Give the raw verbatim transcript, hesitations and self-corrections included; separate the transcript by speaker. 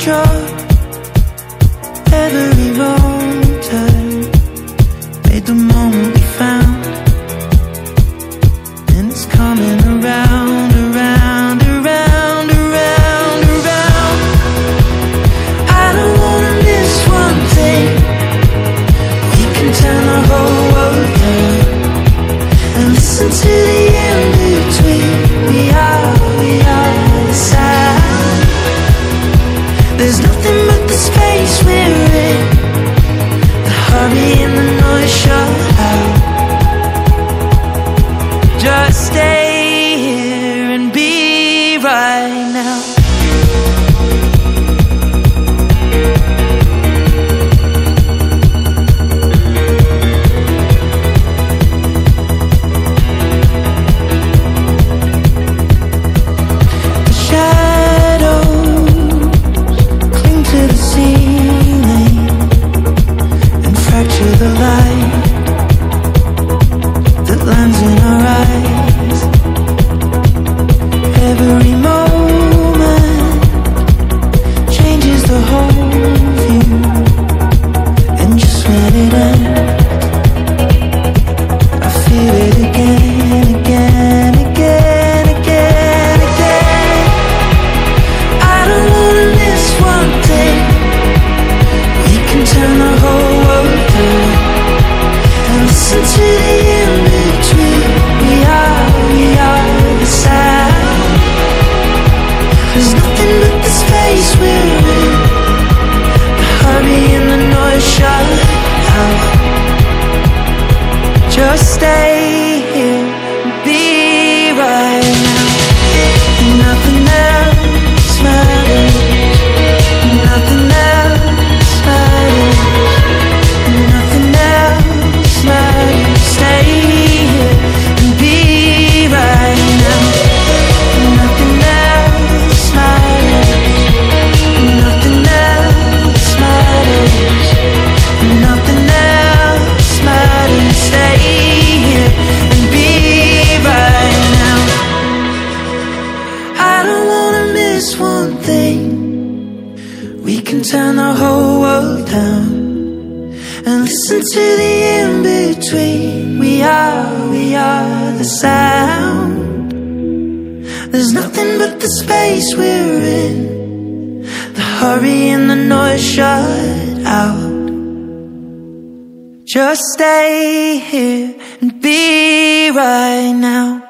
Speaker 1: sure every wrong turn made the moment we found, and it's coming around, around, around, around, around. I don't wanna miss one thing. We can turn the whole world down and listen to the in-between. We are, we are the sound. There's nothing but the space we're in. The hurry and the noise shut out. Just stay here and be right now. The shadows cling to the ceiling and fracture the light that lands in our eyes. Every moment changes the whole view, and just when it ends, I feel it again, again, again, again, again. I don't wanna miss one thing. We can turn the whole world down and listen to the in-between. We are, we are the sound. There's nothing but the space we're in. The hurry and the noise shut out. Just stay here and be right now. Nothing else matters. Nothing else matters. Nothing else matters. Stay here and be right now. Nothing else matters. Nothing else matters. Nothing else matters. Stay here and be right now. I don't wanna miss one thing. We can turn the whole world down and listen to the in-between. We are, we are the sound. There's nothing but the space we're in. The hurry and the noise shut out. Just stay here and be right now.